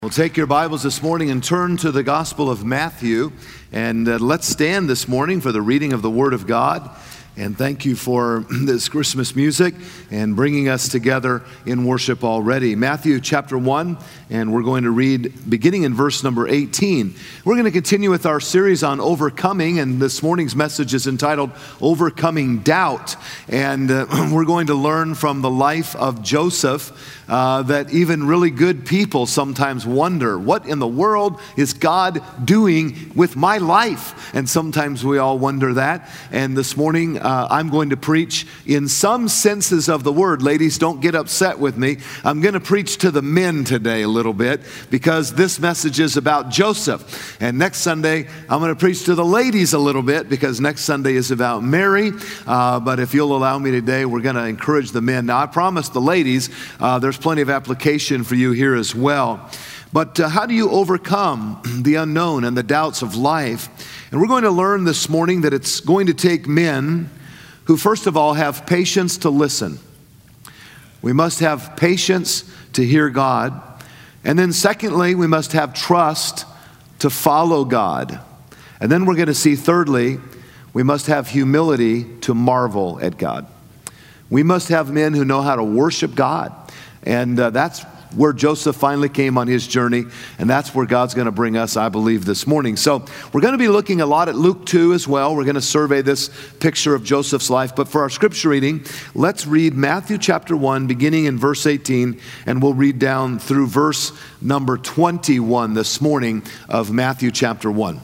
Well, take your Bibles this morning and turn to the Gospel of Matthew, and let's stand this morning for the reading of the Word of God. And thank you for this Christmas music and bringing us together in worship already. Matthew chapter 1, and we're going to read beginning in verse number 18. We're going to continue with our series on overcoming, and this morning's message is entitled Overcoming Doubt. And we're going to learn from the life of Joseph that even really good people sometimes wonder, what in the world is God doing with my life? And sometimes we all wonder that. And this morning, I'm going to preach in some senses of the word. Ladies, don't get upset with me. I'm going to preach to the men today a little bit because this message is about Joseph. And next Sunday, I'm going to preach to the ladies a little bit because next Sunday is about Mary. But if you'll allow me today, we're going to encourage the men. Now, I promised the ladies, there's plenty of application for you here as well. But how do you overcome the unknown and the doubts of life? And we're going to learn this morning that it's going to take men who, first of all, have patience to listen. We must have patience to hear God. And then secondly, we must have trust to follow God. And then we're going to see, thirdly, we must have humility to marvel at God. We must have men who know how to worship God. And that's where Joseph finally came on his journey, and that's where God's going to bring us, I believe, this morning. So we're going to be looking a lot at Luke 2 as well. We're going to survey this picture of Joseph's life. But for our scripture reading, let's read Matthew chapter 1, beginning in verse 18, and we'll read down through verse number 21 this morning of Matthew chapter 1.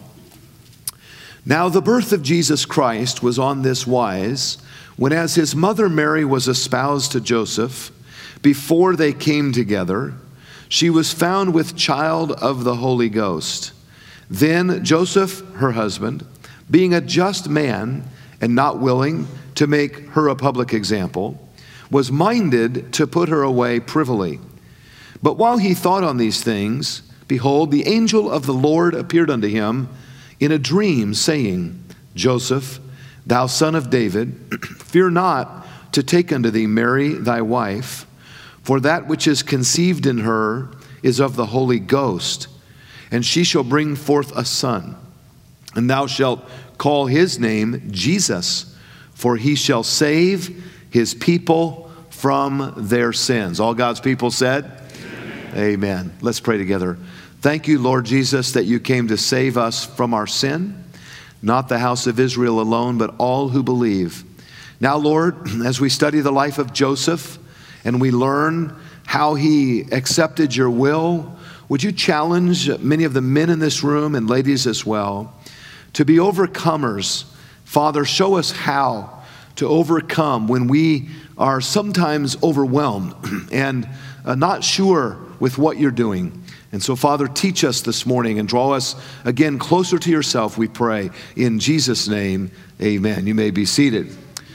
Now the birth of Jesus Christ was on this wise, when as his mother Mary was espoused to Joseph, before they came together, she was found with child of the Holy Ghost. Then Joseph, her husband, being a just man and not willing to make her a public example, was minded to put her away privily. But while he thought on these things, behold, the angel of the Lord appeared unto him in a dream, saying, Joseph, thou son of David, fear not to take unto thee Mary thy wife, for that which is conceived in her is of the Holy Ghost, and she shall bring forth a son, and thou shalt call his name Jesus, for he shall save his people from their sins. All God's people said, Amen. Amen. Let's pray together. Thank you, Lord Jesus, that you came to save us from our sin, not the house of Israel alone, but all who believe. Now, Lord, as we study the life of Joseph, and we learn how he accepted your will, would you challenge many of the men in this room and ladies as well to be overcomers? Father, show us how to overcome when we are sometimes overwhelmed and not sure with what you're doing. And so, Father, teach us this morning and draw us again closer to yourself, we pray. In Jesus' name, amen. You may be seated.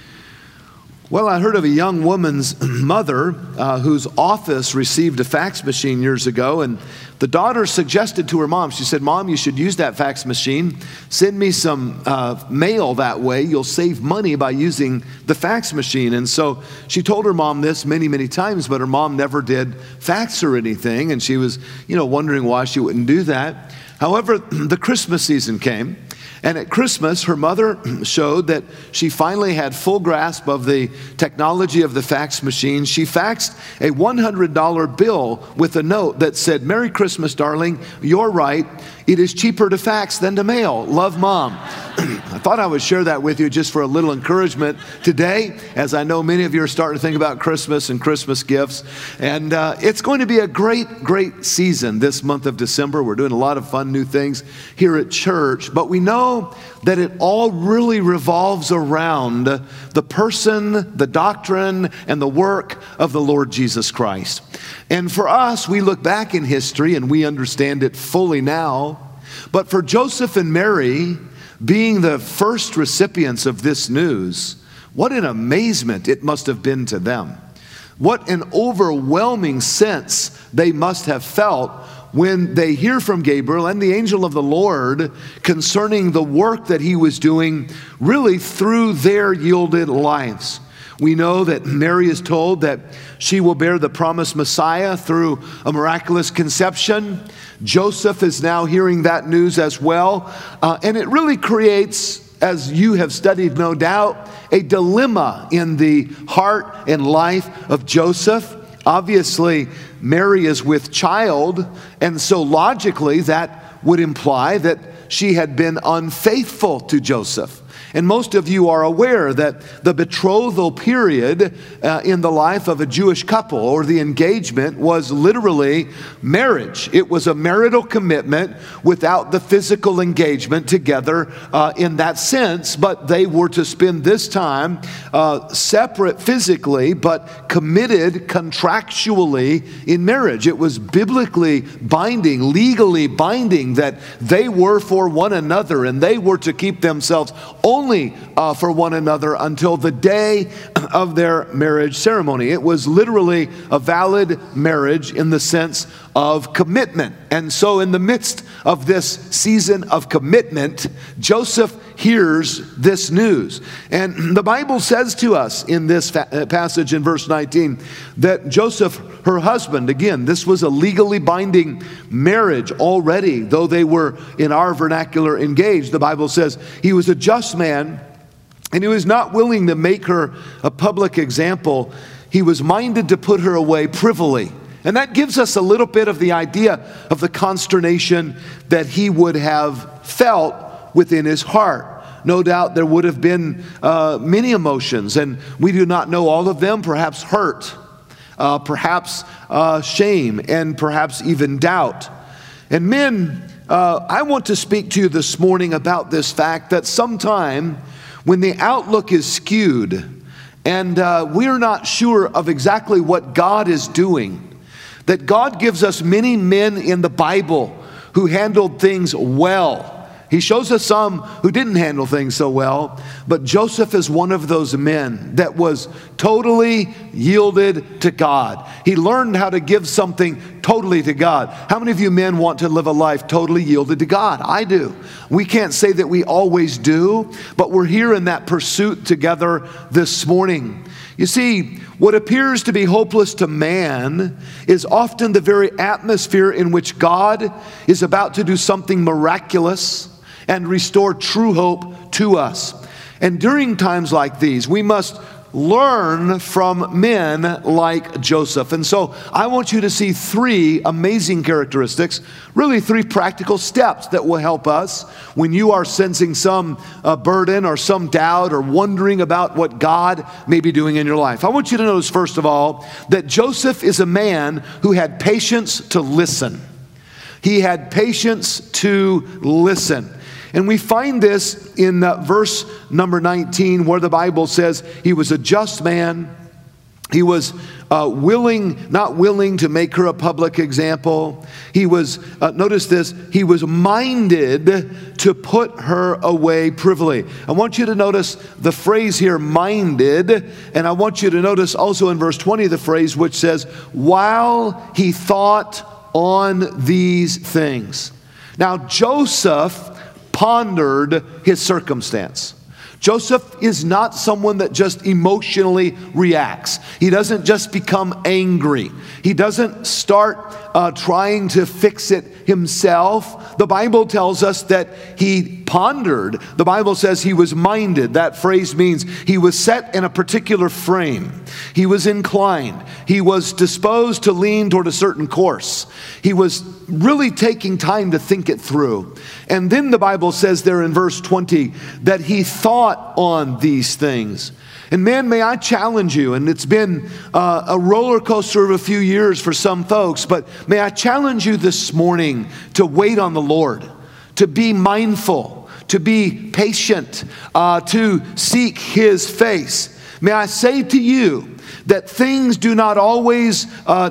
Well, I heard of a young woman's mother whose office received a fax machine years ago, and the daughter suggested to her mom, she said, Mom, you should use that fax machine. Send me some mail that way. You'll save money by using the fax machine. And so she told her mom this many, many times, but her mom never did fax or anything, and she was, wondering why she wouldn't do that. However, the Christmas season came. And at Christmas, her mother showed that she finally had full grasp of the technology of the fax machine. She faxed a $100 bill with a note that said, Merry Christmas, darling. You're right. It is cheaper to fax than to mail. Love, Mom. I thought I would share that with you just for a little encouragement today, as I know many of you are starting to think about Christmas and Christmas gifts. And it's going to be a great, great season this month of December. We're doing a lot of fun new things here at church, but we know that it all really revolves around the person, the doctrine, and the work of the Lord Jesus Christ. And for us, we look back in history and we understand it fully now. But for Joseph and Mary, being the first recipients of this news, what an amazement it must have been to them. What an overwhelming sense they must have felt when they hear from Gabriel and the angel of the Lord concerning the work that he was doing really through their yielded lives. We know that Mary is told that she will bear the promised Messiah through a miraculous conception. Joseph is now hearing that news as well. And it really creates, as you have studied no doubt, a dilemma in the heart and life of Joseph. Obviously, Mary is with child, and so logically that would imply that she had been unfaithful to Joseph. And most of you are aware that the betrothal period in the life of a Jewish couple, or the engagement, was literally marriage. It was a marital commitment without the physical engagement together in that sense, but they were to spend this time separate physically, but committed contractually in marriage. It was biblically binding, legally binding, that they were for one another, and they were to keep themselves only for one another until the day of their marriage ceremony. It was literally a valid marriage in the sense of commitment. And so in the midst of this season of commitment, Joseph hears this news. And the Bible says to us in this passage in verse 19 that Joseph, her husband, again, this was a legally binding marriage already, though they were in our vernacular engaged. The Bible says he was a just man, and he was not willing to make her a public example. He was minded to put her away privily. And that gives us a little bit of the idea of the consternation that he would have felt within his heart. No doubt there would have been many emotions, and we do not know all of them. Perhaps hurt, perhaps shame, and perhaps even doubt. And men, I want to speak to you this morning about this fact that sometime when the outlook is skewed and we're not sure of exactly what God is doing, that God gives us many men in the Bible who handled things well. He shows us some who didn't handle things so well, but Joseph is one of those men that was totally yielded to God. He learned how to give something totally to God. How many of you men want to live a life totally yielded to God? I do. We can't say that we always do, but we're here in that pursuit together this morning. You see, what appears to be hopeless to man is often the very atmosphere in which God is about to do something miraculous and restore true hope to us. And during times like these, we must learn from men like Joseph. And so I want you to see three amazing characteristics, really three practical steps that will help us when you are sensing some burden or some doubt or wondering about what God may be doing in your life. I want you to notice, first of all, that Joseph is a man who had patience to listen. He had patience to listen. And we find this in verse number 19, where the Bible says he was a just man. He was not willing to make her a public example. He was, notice this, he was minded to put her away privily. I want you to notice the phrase here, minded, and I want you to notice also in verse 20 the phrase which says, while he thought on these things. Now Joseph pondered his circumstance. Joseph is not someone that just emotionally reacts. He doesn't just become angry. He doesn't start trying to fix it himself. The Bible tells us that he pondered. The Bible says he was minded. That phrase means he was set in a particular frame. He was inclined. He was disposed to lean toward a certain course. He was really taking time to think it through. And then the Bible says there in verse 20 that he thought on these things. And man, may I challenge you, and it's been a roller coaster of a few years for some folks, but may I challenge you this morning to wait on the Lord, to be mindful, to be patient, to seek His face. May I say to you that things do not always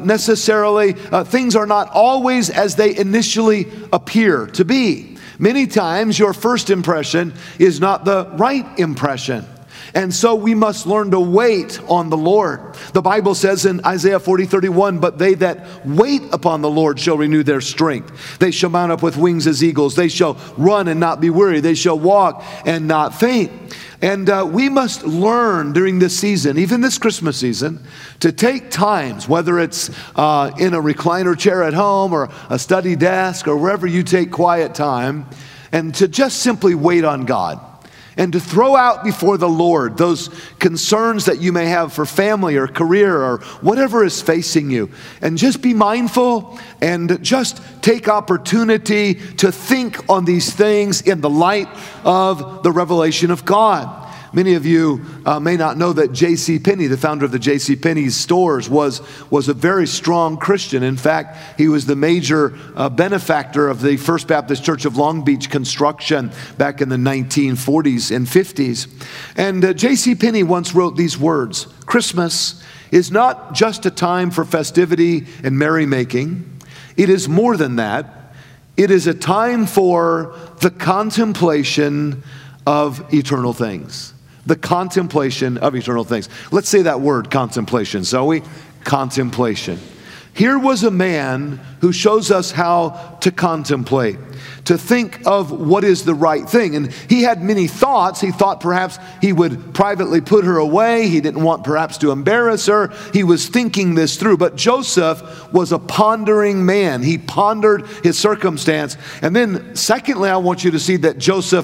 things are not always as they initially appear to be. Many times your first impression is not the right impression. And so we must learn to wait on the Lord. The Bible says in Isaiah 40:31, but they that wait upon the Lord shall renew their strength. They shall mount up with wings as eagles. They shall run and not be weary. They shall walk and not faint. And we must learn during this season, even this Christmas season, to take times, whether it's in a recliner chair at home or a study desk or wherever you take quiet time, and to just simply wait on God. And to throw out before the Lord those concerns that you may have for family or career or whatever is facing you. And just be mindful and just take opportunity to think on these things in the light of the revelation of God. Many of you may not know that J.C. Penney, the founder of the J.C. Penney's stores, was a very strong Christian. In fact, he was the major benefactor of the First Baptist Church of Long Beach construction back in the 1940s and 50s. And J.C. Penney once wrote these words: Christmas is not just a time for festivity and merrymaking. It is more than that. It is a time for the contemplation of eternal things. The contemplation of eternal things. Let's say that word, contemplation. Zoe, contemplation. Here was a man who shows us how to contemplate, to think of what is the right thing. And he had many thoughts. He thought perhaps he would privately put her away. He didn't want perhaps to embarrass her. He was thinking this through. But Joseph was a pondering man. He pondered his circumstance. And then secondly, I want you to see that Joseph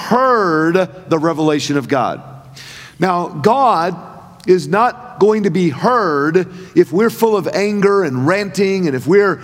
heard the revelation of God. Now, God is not going to be heard if we're full of anger and ranting, and if we're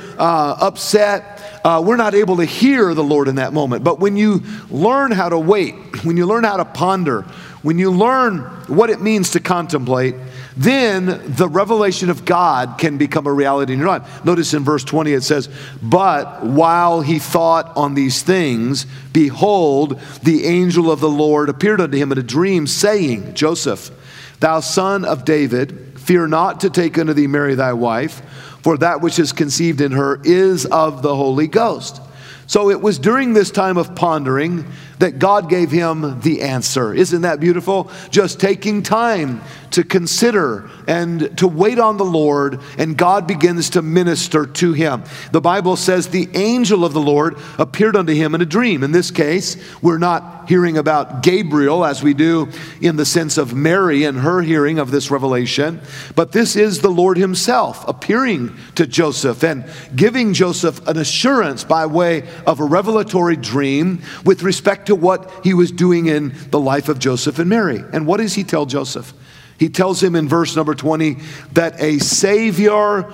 upset. We're not able to hear the Lord in that moment. But when you learn how to wait, when you learn how to ponder, when you learn what it means to contemplate, then the revelation of God can become a reality in your life. Notice in verse 20 it says, but while he thought on these things, behold, the angel of the Lord appeared unto him in a dream, saying, Joseph, thou son of David, fear not to take unto thee Mary thy wife, for that which is conceived in her is of the Holy Ghost. So it was during this time of pondering that God gave him the answer. Isn't that beautiful? Just taking time to consider and to wait on the Lord, and God begins to minister to him. The Bible says the angel of the Lord appeared unto him in a dream. In this case, we're not hearing about Gabriel as we do in the sense of Mary and her hearing of this revelation, but this is the Lord himself appearing to Joseph and giving Joseph an assurance by way of a revelatory dream with respect to what he was doing in the life of Joseph and Mary. And what does he tell Joseph? He tells him in verse number 20 that a Savior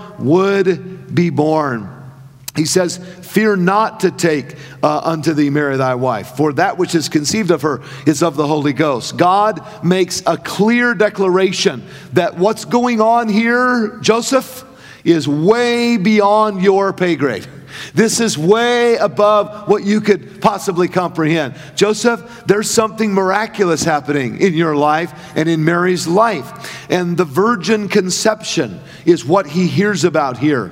would be born. He says, fear not to take unto thee Mary thy wife, for that which is conceived of her is of the Holy Ghost. God makes a clear declaration that what's going on here, Joseph, is way beyond your pay grade. This is way above what you could possibly comprehend. Joseph, there's something miraculous happening in your life and in Mary's life. And the virgin conception is what he hears about here.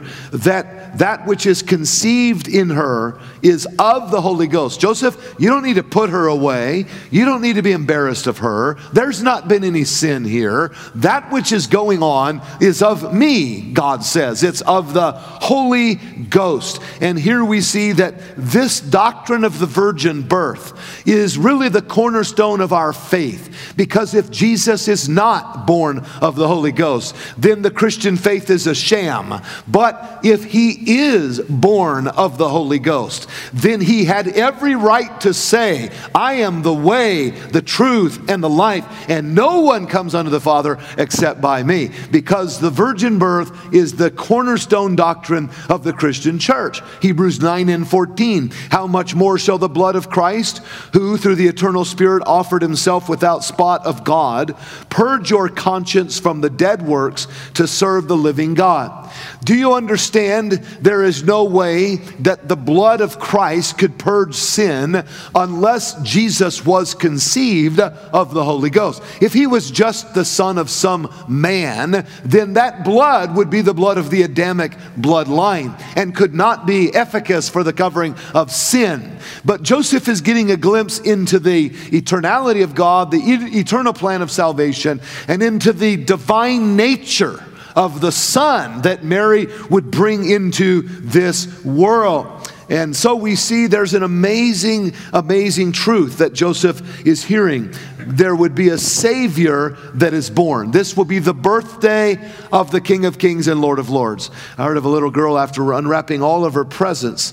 That which is conceived in her is of the Holy Ghost. Joseph, you don't need to put her away. You don't need to be embarrassed of her. There's not been any sin here. That which is going on is of me, God says. It's of the Holy Ghost. And here we see that this doctrine of the virgin birth is really the cornerstone of our faith. Because if Jesus is not born of the Holy Ghost, then the Christian faith is a sham. But if he is born of the Holy Ghost, then he had every right to say, I am the way, the truth, and the life, and no one comes unto the Father except by me. Because the virgin birth is the cornerstone doctrine of the Christian church. Hebrews 9:14, how much more shall the blood of Christ, who through the eternal Spirit offered himself without spot of God, purge your conscience from the dead works to serve the living God. Do you understand there is no way that the blood of Christ could purge sin unless Jesus was conceived of the Holy Ghost? If he was just the son of some man, then that blood would be the blood of the Adamic bloodline and could not be efficacious for the covering of sin. But Joseph is getting a glimpse into the eternality of God, the eternal plan of salvation, and into the divine nature of the Son that Mary would bring into this world. And so we see there's an amazing, amazing truth that Joseph is hearing. There would be a Savior that is born. This will be the birthday of the King of Kings and Lord of Lords. I heard of a little girl after unwrapping all of her presents.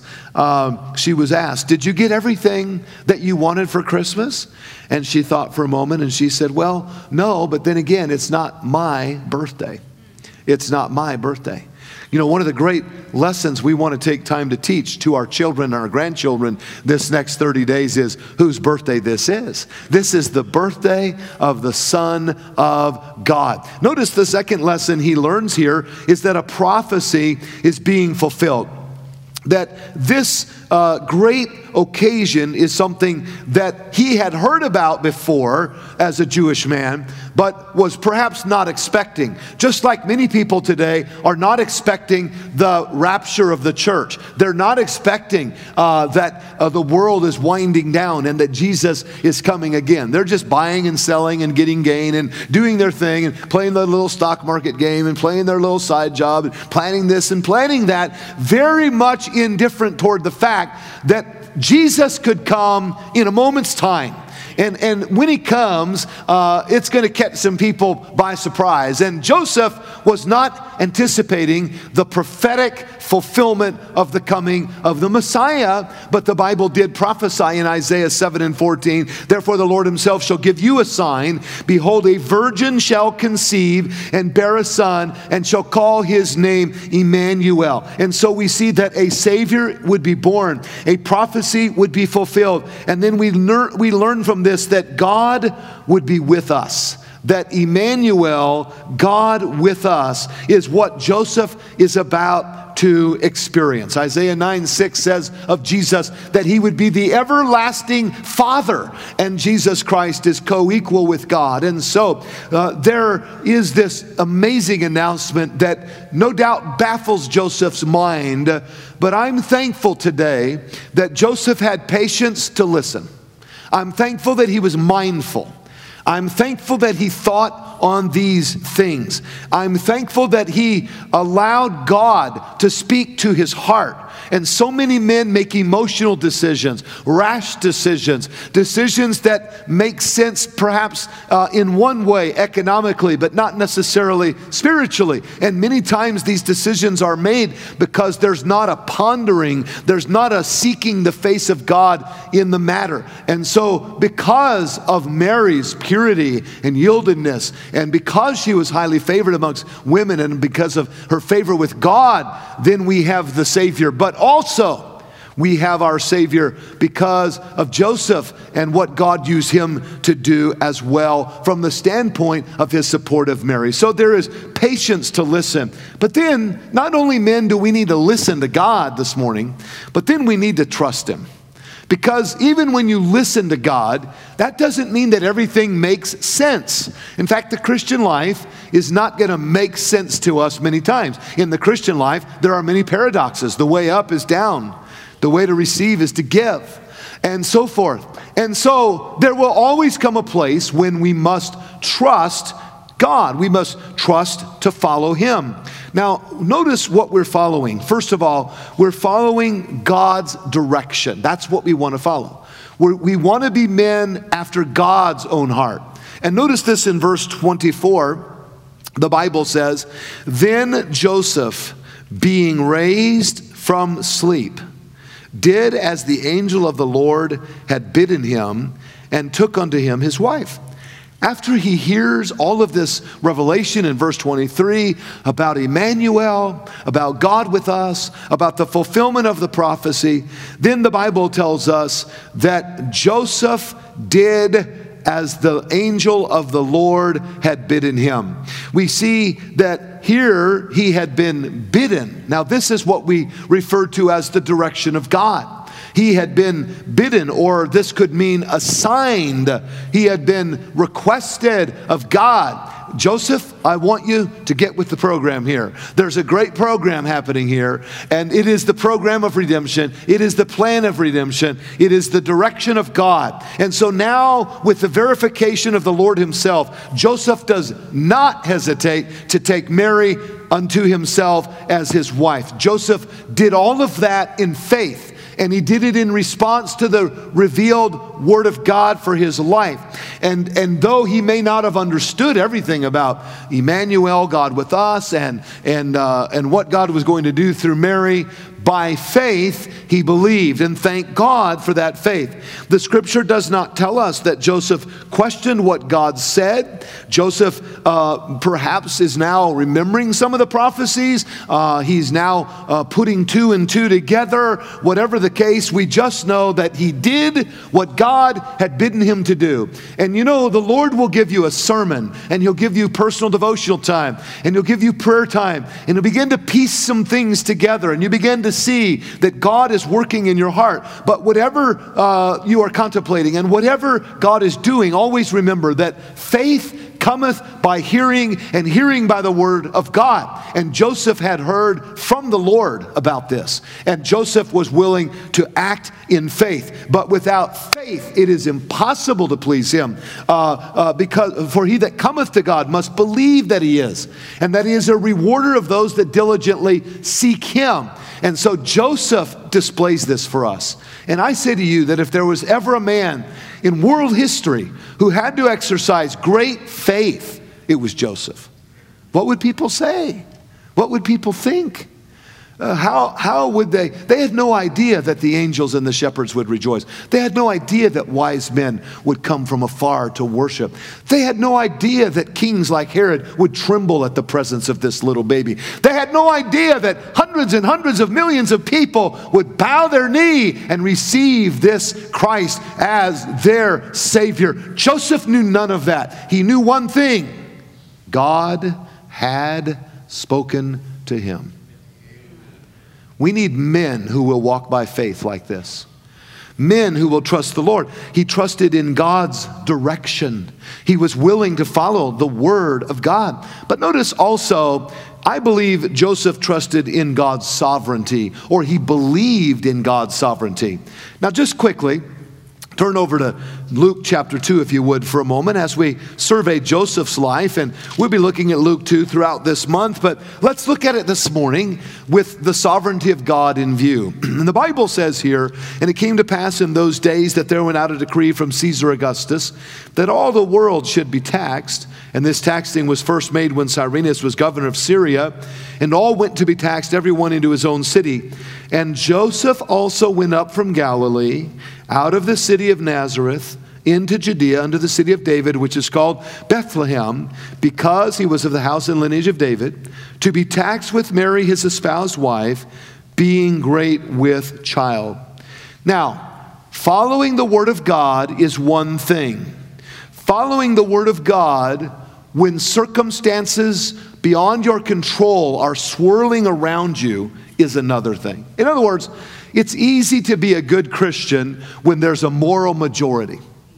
She was asked, "Did you get everything that you wanted for Christmas?" And she thought for a moment and she said, "Well, no, but then again, it's not my birthday. It's not my birthday." You know, one of the great lessons we want to take time to teach to our children and our grandchildren this next 30 days is whose birthday this is. This is the birthday of the Son of God. Notice the second lesson he learns here is that a prophecy is being fulfilled. That this great occasion is something that he had heard about before as a Jewish man, but was perhaps not expecting. Just like many people today are not expecting the rapture of the church. They're not expecting that the world is winding down and that Jesus is coming again. They're just buying and selling and getting gain and doing their thing and playing their little stock market game and playing their little side job and planning this and planning that, very much indifferent toward the fact that Jesus could come in a moment's time. And when he comes, it's going to catch some people by surprise. And Joseph was not anticipating the prophetic fulfillment of the coming of the Messiah, but the Bible did prophesy in Isaiah 7:14, "Therefore the Lord himself shall give you a sign. Behold, a virgin shall conceive and bear a son, and shall call his name Emmanuel." And so we see that a Savior would be born, a prophecy would be fulfilled. And then we learn from this that God would be with us. That Emmanuel, God with us, is what Joseph is about to experience. Isaiah 9:6 says of Jesus that he would be the everlasting Father, and Jesus Christ is co-equal with God. And so there is this amazing announcement that no doubt baffles Joseph's mind, but I'm thankful today that Joseph had patience to listen. I'm thankful that he was mindful. I'm thankful that he thought on these things. I'm thankful that he allowed God to speak to his heart. And so many men make emotional decisions, rash decisions, decisions that make sense perhaps in one way economically, but not necessarily spiritually. And many times these decisions are made because there's not a pondering, there's not a seeking the face of God in the matter. And so because of Mary's purity and yieldedness, and because she was highly favored amongst women, and because of her favor with God, then we have the Savior. But also, we have our Savior because of Joseph and what God used him to do as well from the standpoint of his support of Mary. So there is patience to listen. But then, not only men do we need to listen to God this morning, but then we need to trust him. Because even when you listen to God, that doesn't mean that everything makes sense. In fact, the Christian life is not going to make sense to us many times. In the Christian life, there are many paradoxes. The way up is down. The way to receive is to give, and so forth. And so there will always come a place when we must trust God. We must trust to follow him. Now, notice what we're following. First of all, we're following God's direction. That's what we want to follow. We want to be men after God's own heart. And notice this in verse 24. The Bible says, "Then Joseph, being raised from sleep, did as the angel of the Lord had bidden him, and took unto him his wife." After he hears all of this revelation in verse 23 about Emmanuel, about God with us, about the fulfillment of the prophecy, then the Bible tells us that Joseph did as the angel of the Lord had bidden him. We see that here he had been bidden. Now this is what we refer to as the direction of God. He had been bidden, or this could mean assigned. He had been requested of God. Joseph, I want you to get with the program here. There's a great program happening here, and it is the program of redemption. It is the plan of redemption. It is the direction of God. And so now, with the verification of the Lord himself, Joseph does not hesitate to take Mary unto himself as his wife. Joseph did all of that in faith. And he did it in response to the revealed word of God for his life. And though he may not have understood everything about Emmanuel, God with us, and what God was going to do through Mary, by faith he believed, and thank God for that faith. The scripture does not tell us that Joseph questioned what God said. Joseph perhaps is now remembering some of the prophecies. He's now putting two and two together. Whatever the case, we just know that he did what God had bidden him to do. And you know, the Lord will give you a sermon, and he'll give you personal devotional time, and he'll give you prayer time, and he'll begin to piece some things together, and you begin to see that God is working in your heart. But whatever you are contemplating and whatever God is doing, always remember that faith cometh by hearing, and hearing by the word of God. And Joseph had heard from the Lord about this. And Joseph was willing to act in faith. But without faith, it is impossible to please him. For he that cometh to God must believe that he is, and that he is a rewarder of those that diligently seek him. And so Joseph displays this for us. And I say to you that if there was ever a man in world history who had to exercise great faith, it was Joseph. What would people say? What would people think? How would they? They had no idea that the angels and the shepherds would rejoice. They had no idea that wise men would come from afar to worship. They had no idea that kings like Herod would tremble at the presence of this little baby. They had no idea that hundreds and hundreds of millions of people would bow their knee and receive this Christ as their Savior. Joseph knew none of that. He knew one thing: God had spoken to him. We need men who will walk by faith like this. Men who will trust the Lord. He trusted in God's direction. He was willing to follow the word of God. But notice also, I believe Joseph trusted in God's sovereignty, or he believed in God's sovereignty. Now just quickly, turn over to Luke chapter 2, if you would, for a moment, as we survey Joseph's life. And we'll be looking at Luke 2 throughout this month, but let's look at it this morning with the sovereignty of God in view. And the Bible says here, "And it came to pass in those days that there went out a decree from Caesar Augustus that all the world should be taxed. And this taxing was first made when Cyrenius was governor of Syria. And all went to be taxed, everyone into his own city. And Joseph also went up from Galilee, out of the city of Nazareth, into Judea, unto the city of David, which is called Bethlehem, because he was of the house and lineage of David, to be taxed with Mary his espoused wife, being great with child." Now, following the word of God is one thing. Following the word of God when circumstances beyond your control are swirling around you is another thing. In other words, it's easy to be a good Christian when there's a moral majority.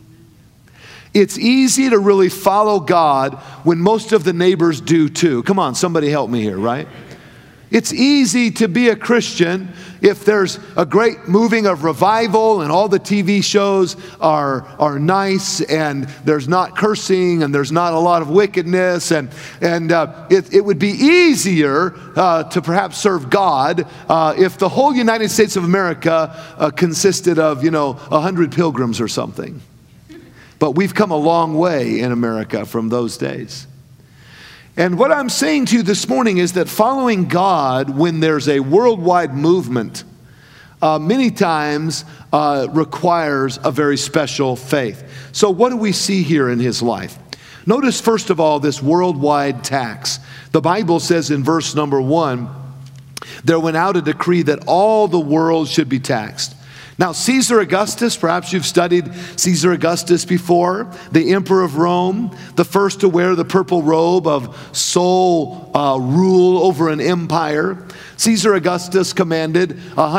It's easy to really follow God when most of the neighbors do too. Come on, somebody help me here, right? It's easy to be a Christian if there's a great moving of revival and all the TV shows are nice and there's not cursing and there's not a lot of wickedness, and it would be easier to perhaps serve God if the whole United States of America consisted of 100 pilgrims or something. But we've come a long way in America from those days. And what I'm saying to you this morning is that following God when there's a worldwide movement many times requires a very special faith. So what do we see here in his life? Notice first of all this worldwide tax. The Bible says in verse number 1, there went out a decree that all the world should be taxed. Now, Caesar Augustus, perhaps you've studied Caesar Augustus before, the emperor of Rome, the first to wear the purple robe of sole rule over an empire. Caesar Augustus commanded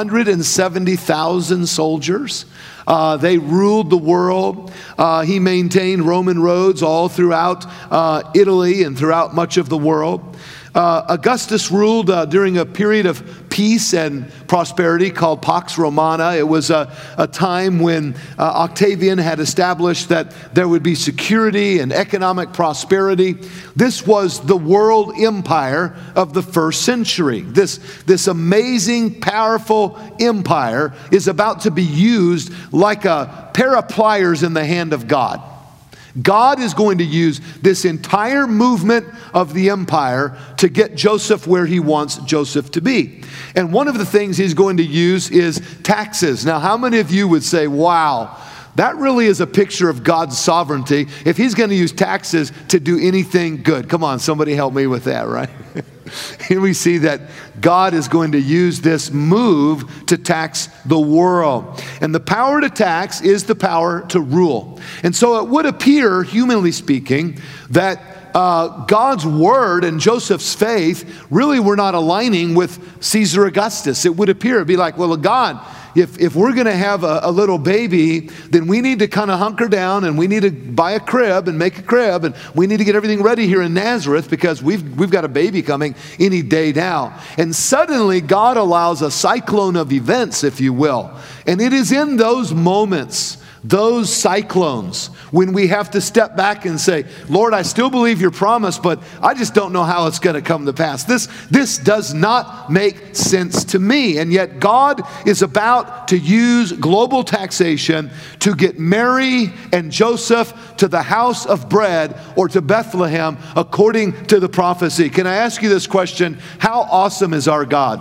170,000 soldiers. They ruled the world. He maintained Roman roads all throughout Italy and throughout much of the world. Augustus ruled during a period of peace and prosperity called Pax Romana. It was a time when Octavian had established that there would be security and economic prosperity. This was the world empire of the first century. This amazing, powerful empire is about to be used like a pair of pliers in the hand of God. God is going to use this entire movement of the empire to get Joseph where he wants Joseph to be. And one of the things he's going to use is taxes. Now, how many of you would say, wow, that really is a picture of God's sovereignty if he's going to use taxes to do anything good? Come on, somebody help me with that, right? Here we see that God is going to use this move to tax the world. And the power to tax is the power to rule. And so it would appear, humanly speaking, that God's word and Joseph's faith really were not aligning with Caesar Augustus. It would appear, it'd be like, well, God, if we're going to have a little baby, then we need to kind of hunker down and we need to buy a crib and make a crib and we need to get everything ready here in Nazareth because we've got a baby coming any day now. And suddenly God allows a cyclone of events, if you will. And it is in those moments, those cyclones, when we have to step back and say, Lord, I still believe your promise, but I just don't know how it's going to come to pass. This does not make sense to me. And yet God is about to use global taxation to get Mary and Joseph to the house of bread or to Bethlehem according to the prophecy. Can I ask you this question? How awesome is our God?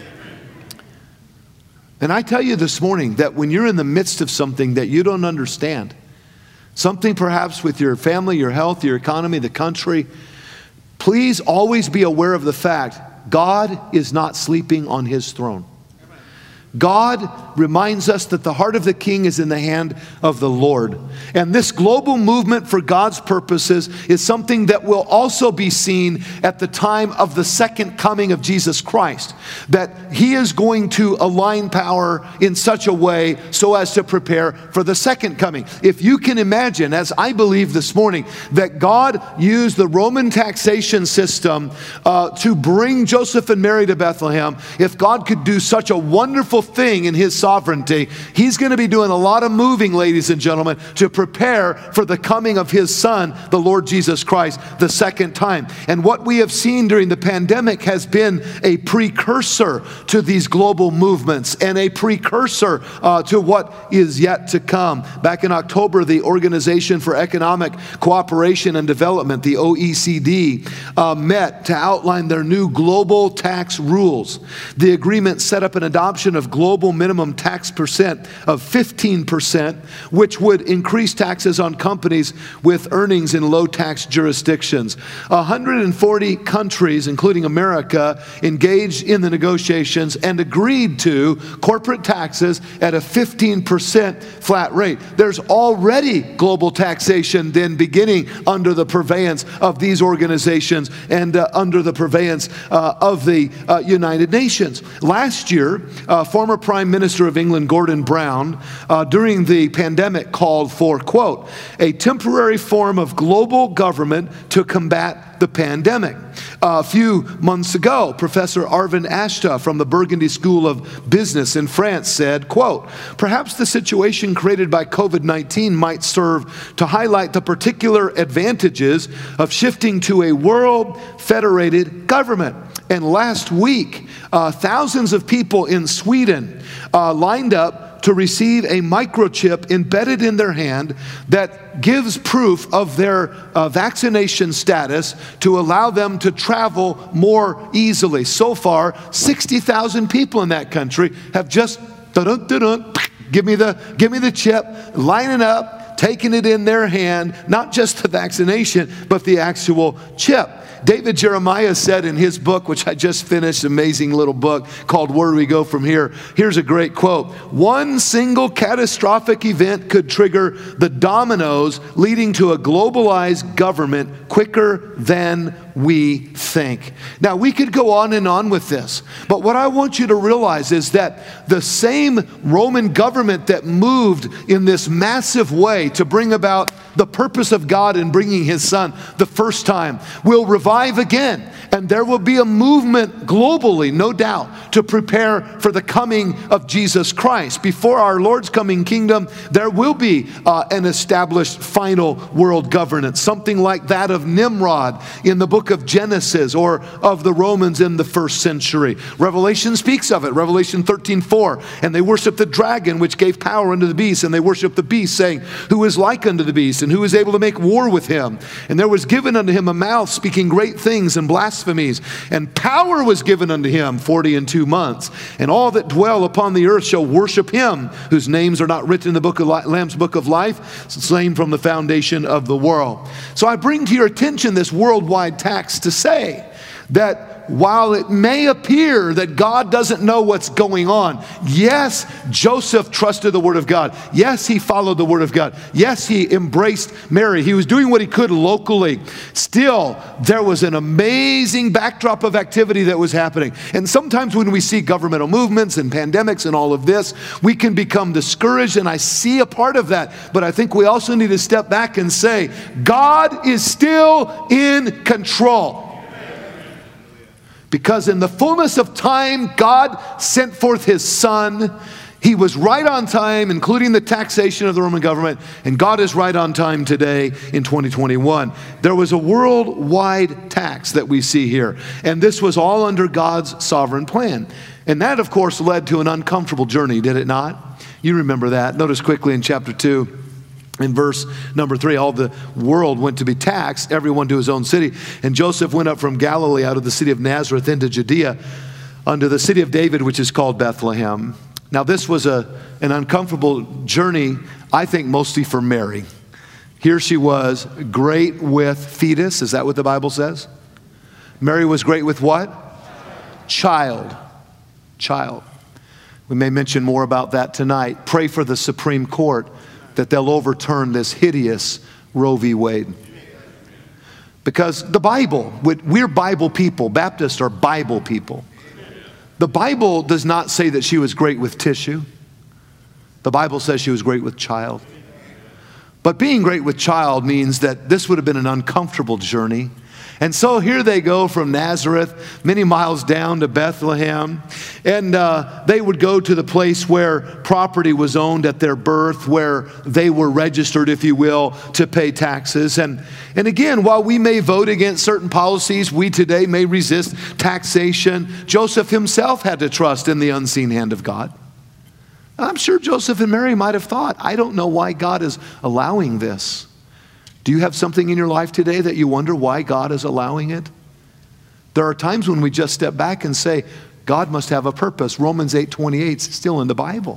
And I tell you this morning that when you're in the midst of something that you don't understand, something perhaps with your family, your health, your economy, the country, please always be aware of the fact God is not sleeping on his throne. God reminds us that the heart of the king is in the hand of the Lord. And this global movement for God's purposes is something that will also be seen at the time of the second coming of Jesus Christ. That he is going to align power in such a way so as to prepare for the second coming. If you can imagine, as I believe this morning, that God used the Roman taxation system to bring Joseph and Mary to Bethlehem, if God could do such a wonderful thing in his sovereignty, he's going to be doing a lot of moving, ladies and gentlemen, to prepare for the coming of his son, the Lord Jesus Christ, the second time. And what we have seen during the pandemic has been a precursor to these global movements and a precursor to what is yet to come. Back in October, the Organization for Economic Cooperation and Development, the OECD, met to outline their new global tax rules. The agreement set up an adoption of global minimum tax percent of 15%, which would increase taxes on companies with earnings in low tax jurisdictions. 140 countries, including America, engaged in the negotiations and agreed to corporate taxes at a 15% flat rate. There's already global taxation then beginning under the purveyance of these organizations and under the purveyance of the United Nations. Last year, former Prime Minister of England, Gordon Brown, during the pandemic called for, quote, a temporary form of global government to combat the pandemic. A few months ago, Professor Arvind Ashta from the Burgundy School of Business in France said, quote, perhaps the situation created by COVID-19 might serve to highlight the particular advantages of shifting to a world federated government. And last week, thousands of people in Sweden lined up to receive a microchip embedded in their hand that gives proof of their vaccination status to allow them to travel more easily. So far, 60,000 people in that country have just give me the chip, lining up, taking it in their hand, not just the vaccination, but the actual chip. David Jeremiah said in his book, which I just finished, amazing little book called Where Do We Go From Here? Here's a great quote. One single catastrophic event could trigger the dominoes leading to a globalized government quicker than we think. Now, we could go on and on with this, but what I want you to realize is that the same Roman government that moved in this massive way to bring about the purpose of God in bringing His Son the first time will revive again. And there will be a movement globally, no doubt, to prepare for the coming of Jesus Christ. Before our Lord's coming kingdom, there will be an established final world governance, something like that of Nimrod in the book of Genesis or of the Romans in the first century. Revelation speaks of it, Revelation 13:4. And they worship the dragon, which gave power unto the beast, and they worship the beast, saying, who is like unto the beast, and who is able to make war with him? And there was given unto him a mouth speaking great things and blasphemies, and power was given unto him 40 and 2 months. And all that dwell upon the earth shall worship him, whose names are not written in the book of Lamb's book of life, slain from the foundation of the world. So I bring to your attention this worldwide tax to say that while it may appear that God doesn't know what's going on, yes, Joseph trusted the Word of God. Yes, he followed the Word of God. Yes, he embraced Mary. He was doing what he could locally. Still, there was an amazing backdrop of activity that was happening. And sometimes when we see governmental movements and pandemics and all of this, we can become discouraged, and I see a part of that. But I think we also need to step back and say, God is still in control. Because in the fullness of time, God sent forth His Son. He was right on time, including the taxation of the Roman government, and God is right on time today in 2021. There was a worldwide tax that we see here, and this was all under God's sovereign plan. And that, of course, led to an uncomfortable journey, did it not? You remember that. Notice quickly in chapter 2. In verse number 3, all the world went to be taxed, everyone to his own city. And Joseph went up from Galilee out of the city of Nazareth into Judea unto the city of David, which is called Bethlehem. Now this was an uncomfortable journey, I think mostly for Mary. Here she was, great with fetus. Is that what the Bible says? Mary was great with what? Child. We may mention more about that tonight. Pray for the Supreme Court that they'll overturn this hideous Roe v. Wade. Because the Bible, we're Bible people. Baptists are Bible people. The Bible does not say that she was great with tissue. The Bible says she was great with child. But being great with child means that this would have been an uncomfortable journey. And so here they go from Nazareth, many miles down to Bethlehem. And they would go to the place where property was owned at their birth, where they were registered, if you will, to pay taxes. And again, while we may vote against certain policies, we today may resist taxation. Joseph himself had to trust in the unseen hand of God. I'm sure Joseph and Mary might have thought, I don't know why God is allowing this. Do you have something in your life today that you wonder why God is allowing it? There are times when we just step back and say, God must have a purpose. Romans 8:28 is still in the Bible.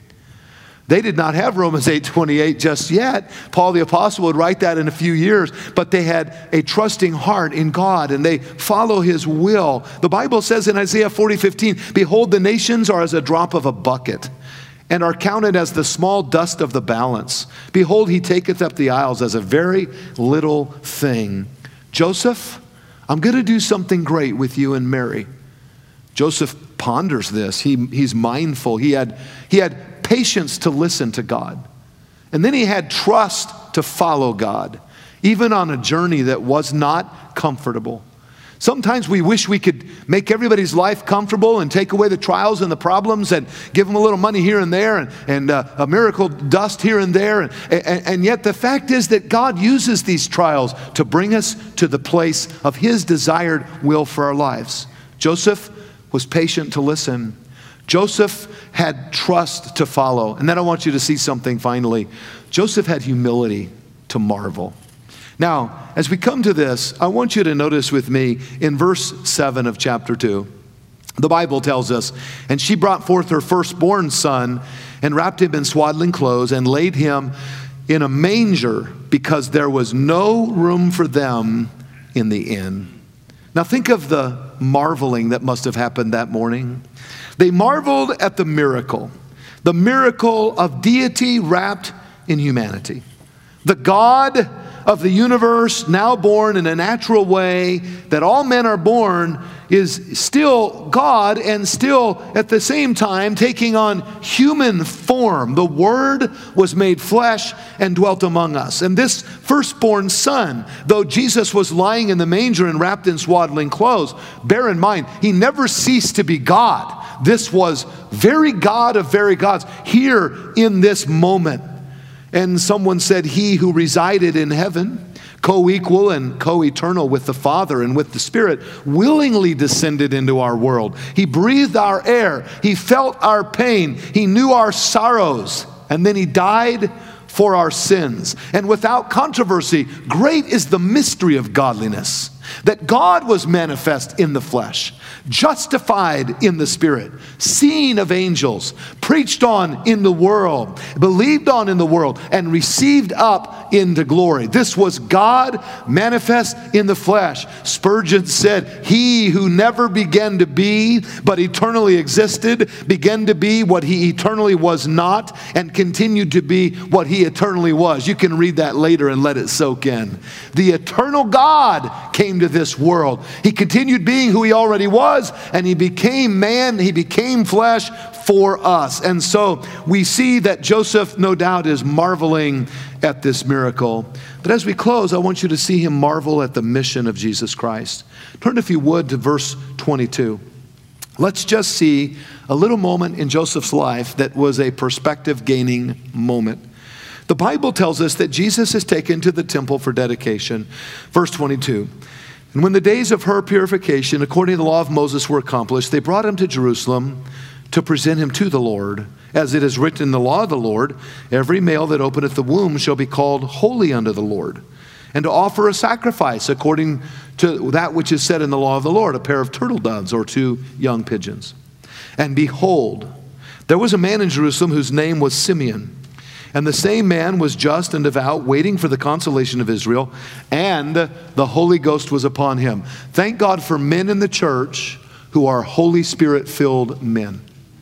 They did not have Romans 8:28 just yet. Paul the Apostle would write that in a few years, but they had a trusting heart in God and they follow His will. The Bible says in Isaiah 40:15, behold, the nations are as a drop of a bucket, and are counted as the small dust of the balance. Behold, He taketh up the isles as a very little thing. Joseph, I'm going to do something great with you and Mary. Joseph ponders this. He's mindful. He had patience to listen to God. And then he had trust to follow God, even on a journey that was not comfortable. Sometimes we wish we could make everybody's life comfortable and take away the trials and the problems and give them a little money here and there and a miracle dust here and there. And yet the fact is that God uses these trials to bring us to the place of His desired will for our lives. Joseph was patient to listen. Joseph had trust to follow. And then I want you to see something finally. Joseph had humility to marvel. Now, as we come to this, I want you to notice with me in verse 7 of chapter 2. The Bible tells us, and she brought forth her firstborn son and wrapped him in swaddling clothes and laid him in a manger because there was no room for them in the inn. Now think of the marveling that must have happened that morning. They marveled at the miracle of deity wrapped in humanity. The God of the universe, now born in a natural way, that all men are born, is still God and still at the same time taking on human form. The Word was made flesh and dwelt among us. And this firstborn son, though Jesus was lying in the manger and wrapped in swaddling clothes, bear in mind, he never ceased to be God. This was very God of very gods here in this moment. And someone said, he who resided in heaven, co-equal and co-eternal with the Father and with the Spirit, willingly descended into our world. He breathed our air. He felt our pain. He knew our sorrows. And then he died for our sins. And without controversy, great is the mystery of godliness, that God was manifest in the flesh, justified in the Spirit, seen of angels, preached on in the world, believed on in the world, and received up into glory. This was God manifest in the flesh. Spurgeon said, he who never began to be, but eternally existed, began to be what he eternally was not, and continued to be what he eternally was. You can read that later and let it soak in. The eternal God came to this world. He continued being who he already was, and he became man, he became flesh for us. And so we see that Joseph, no doubt, is marveling at this miracle. But as we close, I want you to see him marvel at the mission of Jesus Christ. Turn, if you would, to verse 22. Let's just see a little moment in Joseph's life that was a perspective-gaining moment. The Bible tells us that Jesus is taken to the temple for dedication. Verse 22. And when the days of her purification, according to the law of Moses, were accomplished, they brought him to Jerusalem to present him to the Lord. As it is written in the law of the Lord, every male that openeth the womb shall be called holy unto the Lord, and to offer a sacrifice according to that which is said in the law of the Lord, a pair of turtle doves or 2 young pigeons. And behold, there was a man in Jerusalem whose name was Simeon. And the same man was just and devout, waiting for the consolation of Israel, and the Holy Ghost was upon him. Thank God for men in the church who are Holy Spirit-filled men.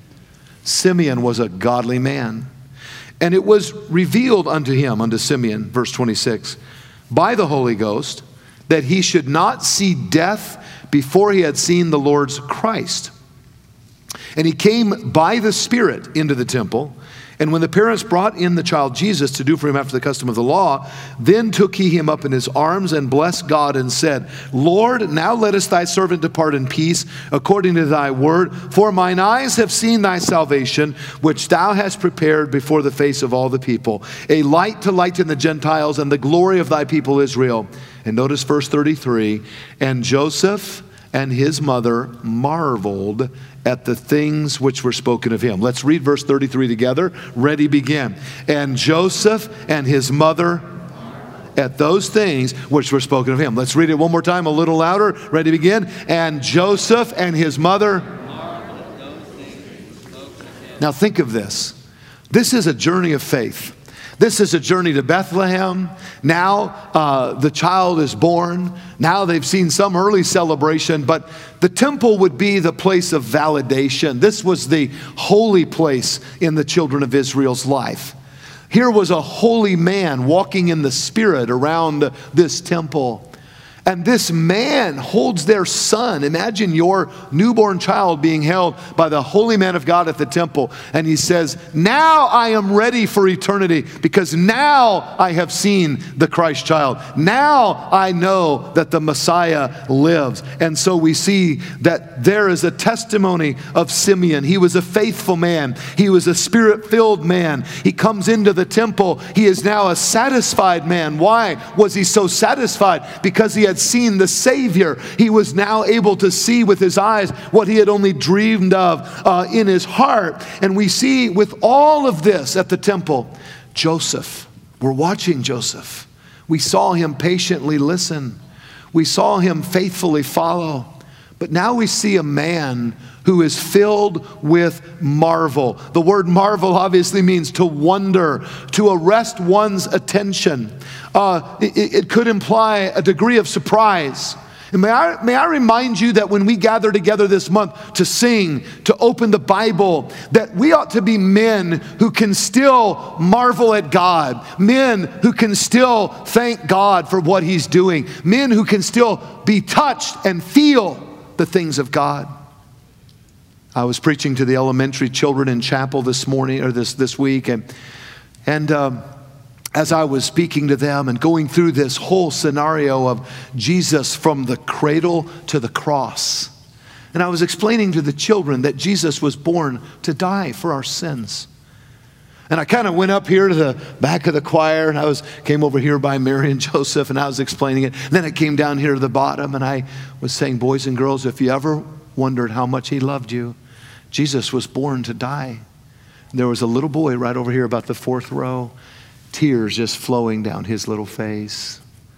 Simeon was a godly man. And it was revealed unto him, unto Simeon, verse 26, by the Holy Ghost, that he should not see death before he had seen the Lord's Christ. And he came by the Spirit into the temple. And when the parents brought in the child Jesus to do for him after the custom of the law, then took he him up in his arms and blessed God and said, Lord, now lettest thy servant depart in peace according to thy word. For mine eyes have seen thy salvation, which thou hast prepared before the face of all the people, a light to lighten the Gentiles and the glory of thy people Israel. And notice verse 33, and Joseph and his mother marveled at the things which were spoken of him. Let's read verse 33 together. Ready, begin. And Joseph and his mother at those things which were spoken of him. Let's read it one more time, a little louder. Ready, begin. And Joseph and his mother. Now think of this. This is a journey of faith. This is a journey to Bethlehem. Now the child is born. Now they've seen some early celebration, but the temple would be the place of validation. This was the holy place in the children of Israel's life. Here was a holy man walking in the Spirit around this temple. And this man holds their son. Imagine your newborn child being held by the holy man of God at the temple. And he says, now I am ready for eternity because now I have seen the Christ child. Now I know that the Messiah lives. And so we see that there is a testimony of Simeon. He was a faithful man. He was a Spirit-filled man. He comes into the temple. He is now a satisfied man. Why was he so satisfied? Because he had seen the Savior. He was now able to see with his eyes what he had only dreamed of in his heart. And we see with all of this at the temple, Joseph. We're watching Joseph. We saw him patiently listen. We saw him faithfully follow. But now we see a man who is filled with marvel. The word marvel obviously means to wonder, to arrest one's attention. It could imply a degree of surprise. And may I remind you that when we gather together this month to sing, to open the Bible, that we ought to be men who can still marvel at God, men who can still thank God for what He's doing, men who can still be touched and feel the things of God. I was preaching to the elementary children in chapel this morning, or this week, and as I was speaking to them and going through this whole scenario of Jesus from the cradle to the cross, and I was explaining to the children that Jesus was born to die for our sins. And I kind of went up here to the back of the choir, and came over here by Mary and Joseph, and I was explaining it. Then it came down here to the bottom, and I was saying, boys and girls, if you ever wondered how much He loved you, Jesus was born to die. And there was a little boy right over here about the fourth row, tears just flowing down his little face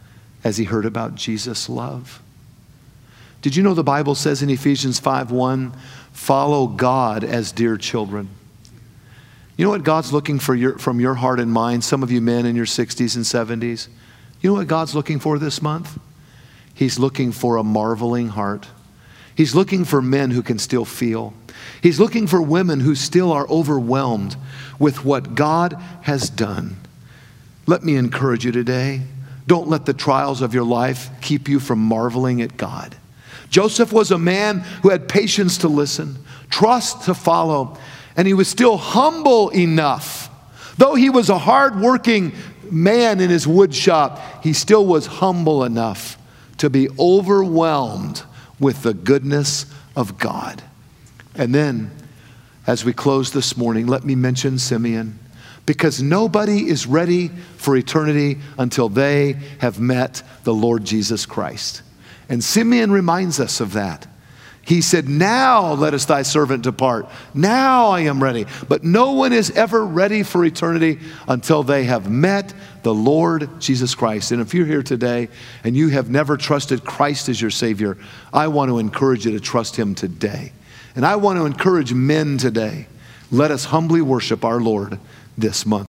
as he heard about Jesus' love. Did you know the Bible says in Ephesians 5:1, follow God as dear children? You know what God's looking for from your heart and mind, some of you men in your 60s and 70s? You know what God's looking for this month? He's looking for a marveling heart. He's looking for men who can still feel. He's looking for women who still are overwhelmed with what God has done. Let me encourage you today. Don't let the trials of your life keep you from marveling at God. Joseph was a man who had patience to listen, trust to follow, and he was still humble enough. Though he was a hard-working man in his wood shop, he still was humble enough to be overwhelmed with the goodness of God. And then, as we close this morning, let me mention Simeon. Because nobody is ready for eternity until they have met the Lord Jesus Christ. And Simeon reminds us of that. He said, now lettest thy servant depart. Now I am ready. But no one is ever ready for eternity until they have met the Lord Jesus Christ. And if you're here today and you have never trusted Christ as your Savior, I want to encourage you to trust Him today. And I want to encourage men today. Let us humbly worship our Lord this month.